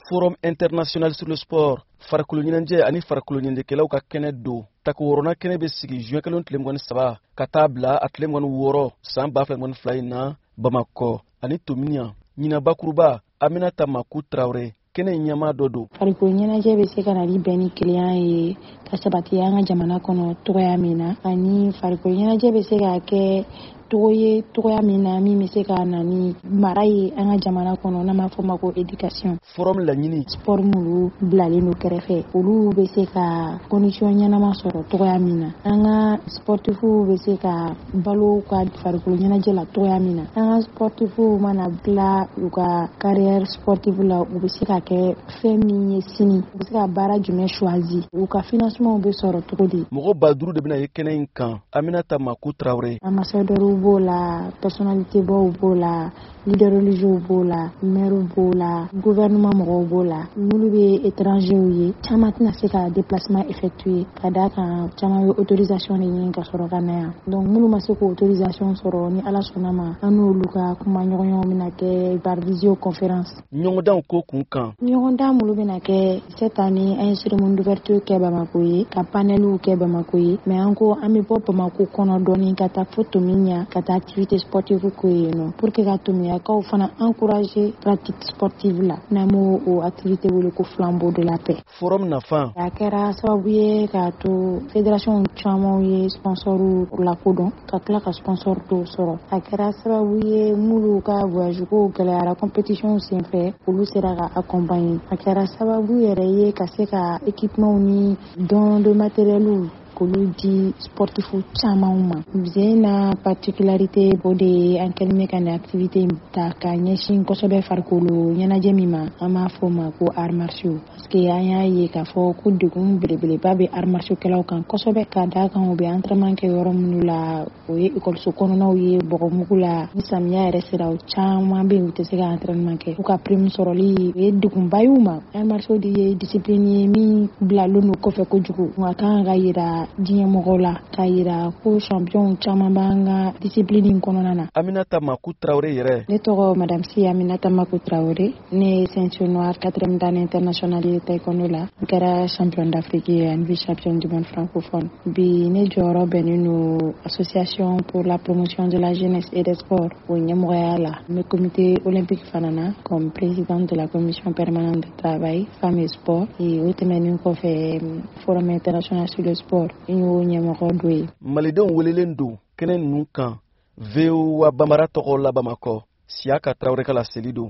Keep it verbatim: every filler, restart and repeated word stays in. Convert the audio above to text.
Forum international sur le sport farikolo ɲɛnajɛ ani farikolo ɲɛnajɛkɛlaw ka kɛnɛ don taki wɔɔrɔnan kɛnɛ bɛ sigi juin kelen tile mugan ni saba ka taa bila a tile mugan ni wɔɔrɔ san ba fila mugan ni fila in na Bamakɔ ani Tominiya. Ɲina bakuruba Aminata Maku Traoré kɛnɛ ɲɛmaa dɔ don. Farikolo ɲɛnajɛ bɛ se ka na ni bɛn ni kelenya ye ka sabati an ka jamana kɔnɔ togoya min na, ani farikolo ɲɛnajɛ bɛ se ka kɛ togo ye togoya min na min bɛ se ka na ni mara ye an ka jamana kɔnɔ n'an b'a fɔ ma ko éducation. Forum laɲini sport minnu bilalen don kɛrɛfɛ olu bɛ se ka condition ɲɛnama sɔrɔ togoya min na, an ka sportifu bɛ se ka balo ka farikolo ɲɛnajɛ la togoya min na, an ka sportifu mana bila u ka carrière sportive la u bɛ se ka kɛ fɛn min ye sini, u bɛ se ka baara jumɛn choisir, u ka financement bɛ sɔrɔ cogo di. Mɔgɔ ba duuru de bɛna ye kɛnɛ in kan. Aminata Maku Traoré. Ambassadeur b'o la, personnalité baw b'o la, leader religieux b'o la, maire b'o la, gouvernement mɔgɔw b'o la, n'olu bɛ étranger ye caman tɛna se ka déplacement effectuer ka d'a kan caman bɛ autorisation de ɲini ka sɔrɔ ka na yan. Donc minnu ma se ko autorisation sɔrɔ ni Ala sɔnna ma an n'olu ka kuma ɲɔgɔnyaw bɛna kɛ par visio conférence. Ɲɔgɔndan ko kun kan. Ɲɔgɔndan minnu bɛna kɛ cette année an ye cérémonie d'ouverture kɛ Bamako ye ka paneliw kɛ Bamako ye, mais an ko an bɛ bɔ Bamako kɔnɔ dɔɔni ka taa fo Tominiya ka taa activité sportive ko yen nɔ pour que ka Tomiyakaw fana encourager pratique sportive la n'an b'o o activité wele ko flambeau de la paix. Forum nafa a kɛra sababu ye k'a to fédération camanw ye sponsorw lakodɔn ka tila ka sponsor dɔw sɔrɔ, a kɛra sababu ye minnu ka voyage ko gɛlɛyara compétition senfɛ olu sera ka accompagner, a kɛra sababu yɛrɛ ye ka se ka équipement ni don de matériel k'olu di sportifu camanw ma. Biɲɛ na particularité o de ye an kɛlen bɛ ka nin activité ta ka ɲɛsin kosɛbɛ farikolo ɲɛnajɛ min ma an b'a fɔ o ma ko arts martiaux, parce que an y'a ye k'a fɔ ko degun belebeleba bɛ arts martiaux kɛlaw kan kosɛbɛ ka d'a kan u bɛ entraînement kɛ yɔrɔ minnu la o ye école kɔnɔnaw ye, bɔgɔmugu la, ni samiya yɛrɛ sera o caman bɛ yen u tɛ se ka entraînement kɛ, u ka prime sɔrɔli o ye degunba ye u ma. Arts martiaux de ye discipline ye min bilalen don kɔfɛ kojugu, a kan ka yira diɲɛ mɔgɔw la k'a yira ko champion caman b'an ka discipline in kɔnɔna na. Aminata Maku Traoré yɛrɛ. Ne tɔgɔ Madame Si Aminata Maku Traoré, ne ye ceinture noire quatrième dan international de taekwondo la, n kɛra champion d'Afrique ye ani vice champion du monde francophone. Bi ne jɔyɔrɔ bɛnnen don association pour la promotion de la jeunesse et des sports o ɲɛmɔgɔya la, n bɛ comité olympique fana na comme présidente de la commission permanente de travail femmes et sport, et o tɛmɛnen kɔfɛ forum international sur le sport n y'o ɲɛmɔgɔ dɔ ye. Malidenw welelen don kɛnɛ ninnu kan V O A Bambara tɔgɔ la Bamakɔ, Siaka Traoré ka laseli don.